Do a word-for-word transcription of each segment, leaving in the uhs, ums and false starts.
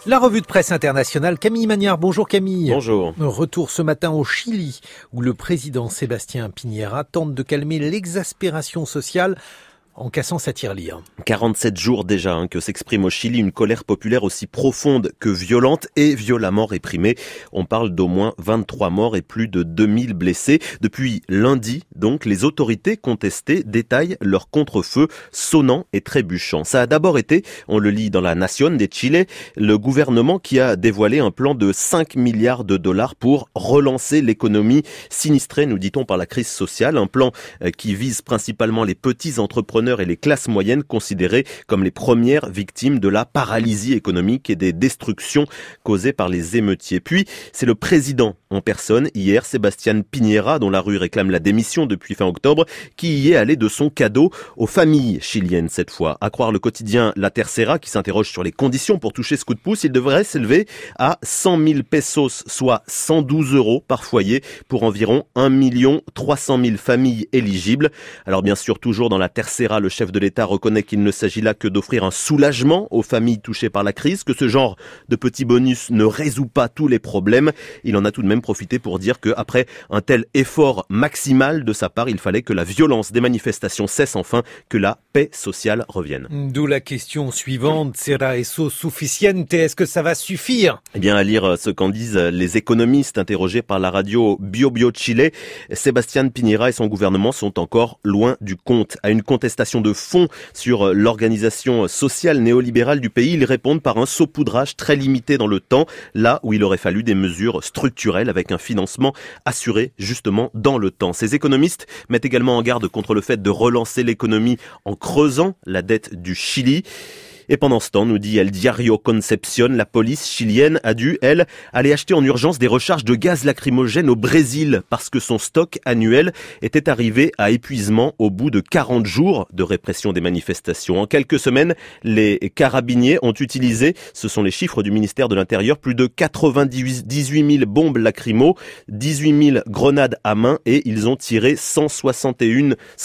La revue de presse internationale, Camille Magnard. Bonjour Camille. Bonjour. Retour ce matin au Chili, où le président Sébastien Piñera tente de calmer l'exaspération sociale en cassant sa tirelire. quarante-sept jours déjà hein, que s'exprime au Chili une colère populaire aussi profonde que violente et violemment réprimée. On parle d'au moins vingt-trois morts et plus de deux mille blessés. Depuis lundi, donc, les autorités contestées détaillent leur contre-feu sonnant et trébuchant. Ça a d'abord été, on le lit dans la Nación de Chile, le gouvernement qui a dévoilé un plan de cinq milliards de dollars pour relancer l'économie sinistrée, nous dit-on, par la crise sociale. Un plan qui vise principalement les petits entrepreneurs et les classes moyennes considérées comme les premières victimes de la paralysie économique et des destructions causées par les émeutiers. Puis, c'est le président en personne, hier, Sébastien Piñera, dont la rue réclame la démission depuis fin octobre, qui y est allé de son cadeau aux familles chiliennes cette fois. À croire le quotidien La Tercera, qui s'interroge sur les conditions pour toucher ce coup de pouce, il devrait s'élever à cent mille pesos, soit cent douze euros par foyer, pour environ un million trois cent mille familles éligibles. Alors bien sûr, toujours dans La Tercera, le chef de l'État reconnaît qu'il ne s'agit là que d'offrir un soulagement aux familles touchées par la crise, que ce genre de petits bonus ne résout pas tous les problèmes. Il en a tout de même profité pour dire qu'après un tel effort maximal de sa part, il fallait que la violence des manifestations cesse enfin, que la paix sociale revienne. D'où la question suivante, ¿será eso suficiente? Est-ce que ça va suffire? Eh bien, à lire ce qu'en disent les économistes interrogés par la radio Bio Bio Chile, Sébastien Piñera et son gouvernement sont encore loin du compte. À une contestation de fond sur l'organisation sociale néolibérale du pays, ils répondent par un saupoudrage très limité dans le temps, là où il aurait fallu des mesures structurelles avec un financement assuré justement dans le temps. Ces économistes mettent également en garde contre le fait de relancer l'économie en creusant la dette du Chili. Et pendant ce temps, nous dit El Diario Concepción, la police chilienne a dû, elle, aller acheter en urgence des recharges de gaz lacrymogène au Brésil parce que son stock annuel était arrivé à épuisement au bout de quarante jours de répression des manifestations. En quelques semaines, les carabiniers ont utilisé, ce sont les chiffres du ministère de l'Intérieur, plus de quatre-vingt-dix-huit mille bombes lacrymo, dix-huit mille grenades à main et ils ont tiré cent soixante et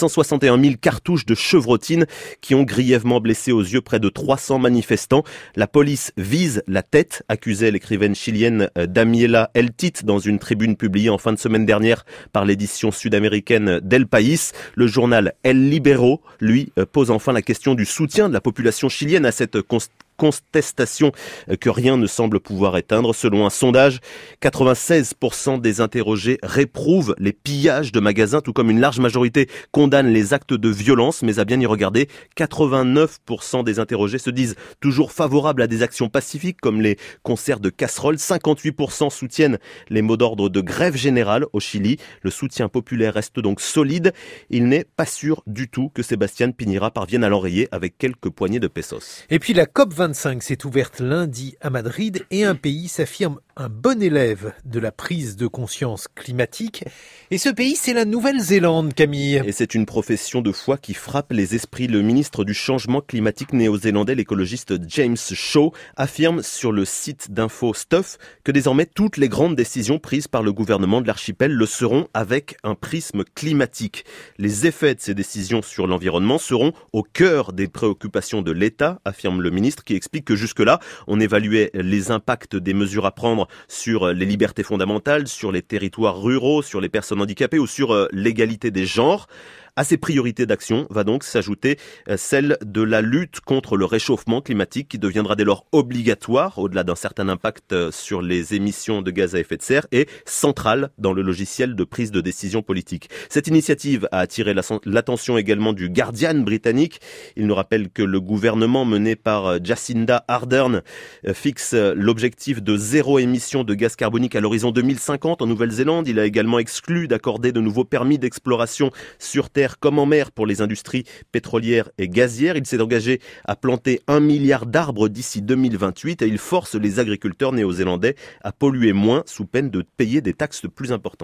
un mille cartouches de chevrotine qui ont grièvement blessé aux yeux près de trois cents manifestants. La police vise la tête, accusait l'écrivaine chilienne Damiela Eltit dans une tribune publiée en fin de semaine dernière par l'édition sud-américaine d'El País. Le journal El Libero, lui, pose enfin la question du soutien de la population chilienne à cette constitution. Contestation que rien ne semble pouvoir éteindre. Selon un sondage, quatre-vingt-seize pour cent des interrogés réprouvent les pillages de magasins, tout comme une large majorité condamne les actes de violence. Mais à bien y regarder, quatre-vingt-neuf pour cent des interrogés se disent toujours favorables à des actions pacifiques comme les concerts de casseroles. cinquante-huit pour cent soutiennent les mots d'ordre de grève générale au Chili. Le soutien populaire reste donc solide. Il n'est pas sûr du tout que Sébastien Piñera parvienne à l'enrayer avec quelques poignées de pesos. Et puis la COP vingt-cinq s'est ouverte lundi à Madrid et un pays s'affirme un bon élève de la prise de conscience climatique. Et ce pays, c'est la Nouvelle-Zélande, Camille. Et c'est une profession de foi qui frappe les esprits. Le ministre du changement climatique néo-zélandais, l'écologiste James Shaw, affirme sur le site d'Info Stuff que désormais toutes les grandes décisions prises par le gouvernement de l'archipel le seront avec un prisme climatique. Les effets de ces décisions sur l'environnement seront au cœur des préoccupations de l'État, affirme le ministre, qui explique que jusque-là, on évaluait les impacts des mesures à prendre sur les libertés fondamentales, sur les territoires ruraux, sur les personnes handicapées ou sur l'égalité des genres. À ces priorités d'action va donc s'ajouter celle de la lutte contre le réchauffement climatique qui deviendra dès lors obligatoire au-delà d'un certain impact sur les émissions de gaz à effet de serre et centrale dans le logiciel de prise de décision politique. Cette initiative a attiré l'attention également du Guardian britannique. Il nous rappelle que le gouvernement mené par Jacinda Ardern fixe l'objectif de zéro émission de gaz carbonique à l'horizon deux mille cinquante en Nouvelle-Zélande. Il a également exclu d'accorder de nouveaux permis d'exploration sur terre comme en mer pour les industries pétrolières et gazières. Il s'est engagé à planter un milliard d'arbres d'ici deux mille vingt-huit et il force les agriculteurs néo-zélandais à polluer moins sous peine de payer des taxes plus importantes.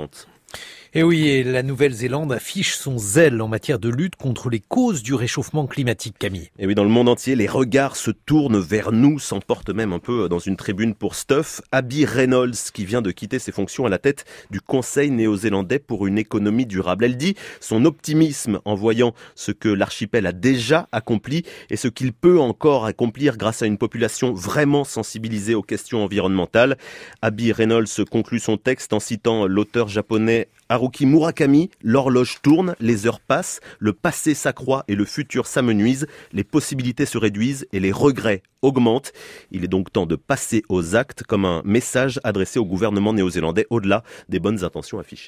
Et oui, et la Nouvelle-Zélande affiche son zèle en matière de lutte contre les causes du réchauffement climatique, Camille. Et oui, dans le monde entier, les regards se tournent vers nous, s'emportent même un peu dans une tribune pour Stuff. Abby Reynolds, qui vient de quitter ses fonctions à la tête du Conseil néo-zélandais pour une économie durable. Elle dit son optimisme en voyant ce que l'archipel a déjà accompli et ce qu'il peut encore accomplir grâce à une population vraiment sensibilisée aux questions environnementales. Abby Reynolds conclut son texte en citant l'auteur japonais Haruki Murakami. L'horloge tourne, les heures passent, le passé s'accroît et le futur s'amenuise, les possibilités se réduisent et les regrets augmentent. Il est donc temps de passer aux actes, comme un message adressé au gouvernement néo-zélandais au-delà des bonnes intentions affichées.